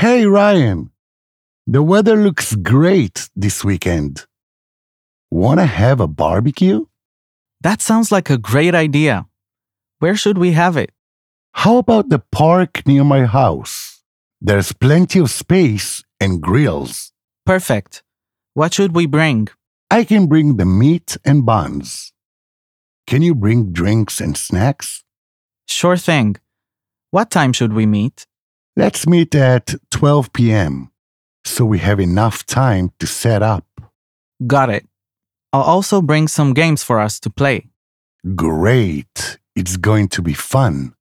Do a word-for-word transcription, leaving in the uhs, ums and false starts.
Hey, Ryan. The weather looks great this weekend. Wanna have a barbecue? That sounds like a great idea. Where should we have it? How about the park near my house? There's plenty of space and grills. Perfect. What should we bring? I can bring the meat and buns. Can you bring drinks and snacks? Sure thing. What time should we meet? Let's meet at twelve p.m. so we have enough time to set up. Got it. I'll also bring some games for us to play. Great. It's going to be fun.